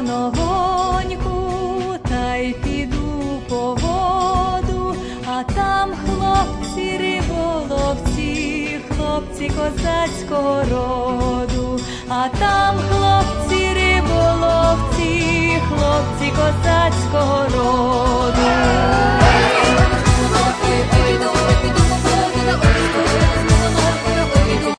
коногоньку, та й піду по воду, а там хлопці риболовці, хлопці козацького роду, а там хлопці риболовці, хлопці козацького роду.